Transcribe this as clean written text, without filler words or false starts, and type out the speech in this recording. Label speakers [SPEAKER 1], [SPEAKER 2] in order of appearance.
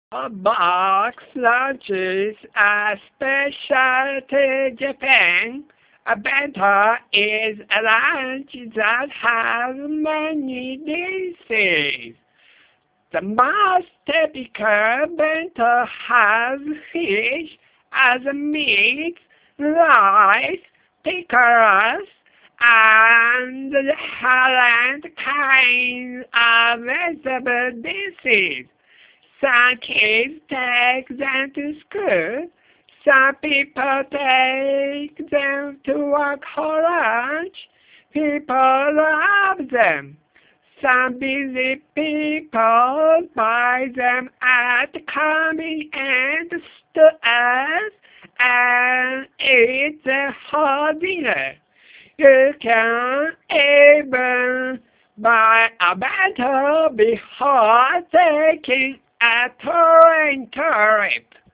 [SPEAKER 1] A box lunches are special to Japan. A bento is a lunch that has many dishes. The most typical bento has fish as a meat, rice, pickles, and different kinds of vegetable dishes. Some kids take them to school. Some people take them to work for lunch. People love them. Some busy people buy them at convenience stores and eat them for dinner. You can even buy a bottle before taking a train trip.